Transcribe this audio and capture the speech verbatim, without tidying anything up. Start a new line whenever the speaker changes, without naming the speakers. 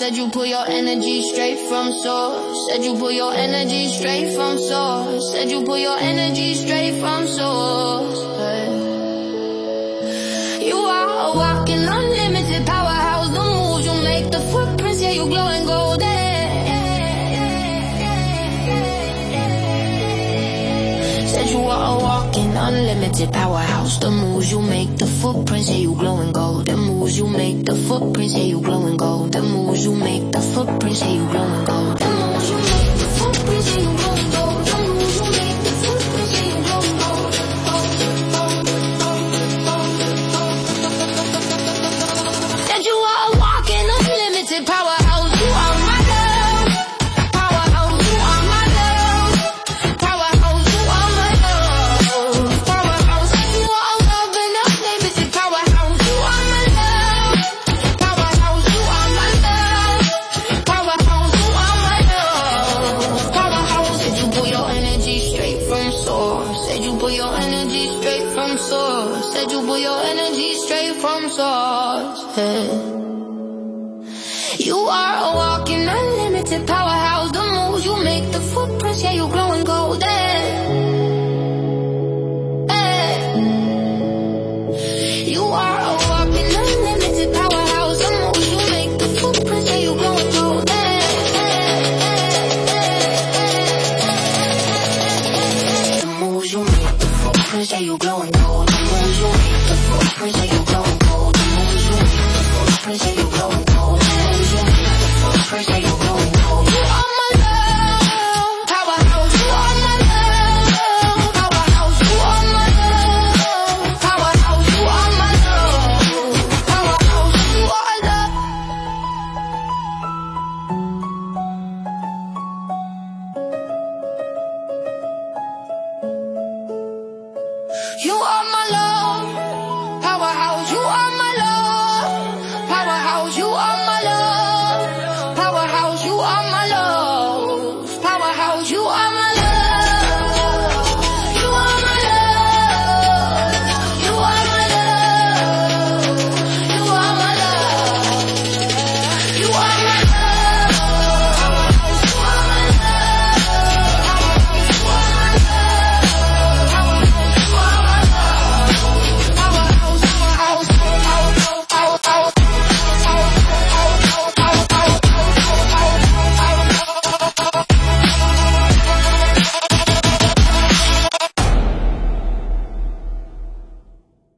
Said you pull your energy straight from source. Said you pull your energy straight from source. Said you pull your energy straight from source. Hey. You are a walking unlimited powerhouse. The moves you make, the footprints, yeah, you glowing golden. Said you are a walking unlimited powerhouse. The moves you make, the footprints, yeah, you glowing gold. The moves you make, the footprints, yeah, you glowing gold. The moves you make, the footprints, yeah, you glowing gold. The moves you make, the footprints, yeah, you glowing gold. The moves you make, the footprints, yeah, you glowing gold. Said you are a walking unlimited powerhouse. You are my love. Powerhouse, you are my love. Powerhouse, you are my love. Powerhouse, you are love and unlimited powerhouse. You are my love. Powerhouse, you are my love. Powerhouse, you are my love. Powerhouse, said you pull your energy straight from source. Said you pull your energy straight from source. Said you pull your energy straight from source. Hey. You are a walking unlimited powerhouse. The moves you make, the footprints, yeah, you glowing golden. Hey. You are a walking unlimited powerhouse. The moves you make, the footprints, yeah, you glowing golden. The moves you make, the footprints, yeah, you glowing gold. The moves you make, the footprints, yeah, you glowing gold. The moves you make, the footprints, yeah, you glowing gold. The moves you make, the footprints, yeah, you